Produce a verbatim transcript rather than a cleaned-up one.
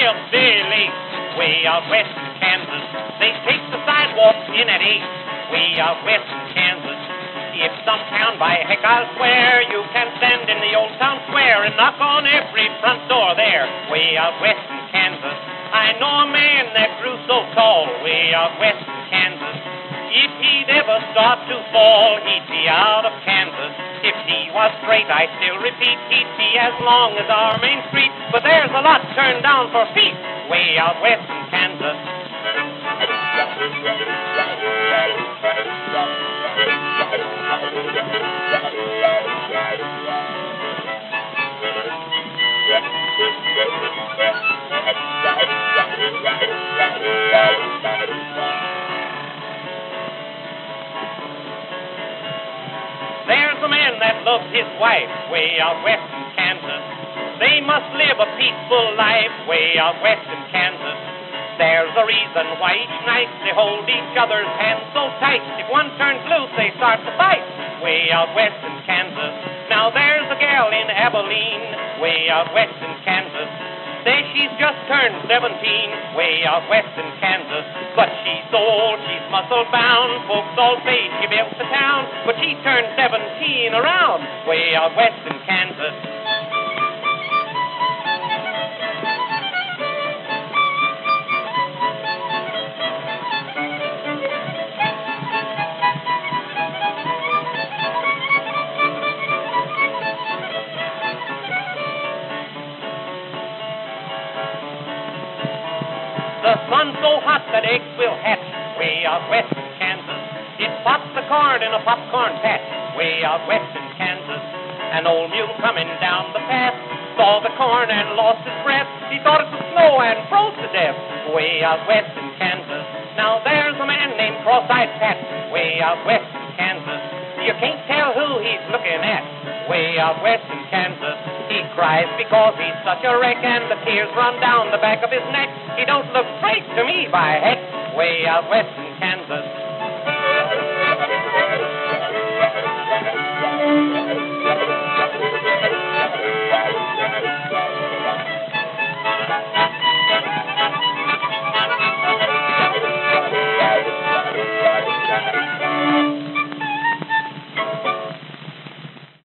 hillbillies way out west in Kansas. They take the sidewalks in at eight way out west in Kansas. If some town by heck I'll swear you can stand in the old town square and knock on every front door there way out west in Kansas. I know a man that grew so tall way out west in Kansas. If he'd ever start to fall, he'd be out of Kansas. If he was straight, I still repeat, he'd be as long as our main street. But there's a lot turned down for feet way out west in Kansas. There's a man that loves his wife way out west in Kansas. They must live a peaceful life way out west in Kansas. There's a reason why each night they hold each other's hands so tight. If one turns loose, they start to fight way out west in Kansas. Now there's a gal in Abilene way out west in Kansas. Say she's just turned seventeen way out west in Kansas. But she's so old, she's muscle-bound. Folks all say she built the town. But she turned seventeen around way out west in Kansas. The sun's so hot that eggs will hatch way out west in Kansas. It pops the corn in a popcorn patch way out west in Kansas. An old mule coming down the path saw the corn and lost his breath. He thought it would snow and froze to death way out west in Kansas. Now there's a man named Cross-Eyed Pat way out west in Kansas. You can't tell who he's looking at way out west in Kansas. He cries because he's such a wreck, and the tears run down the back of his neck. He don't look straight to me, by heck, way out west in Kansas.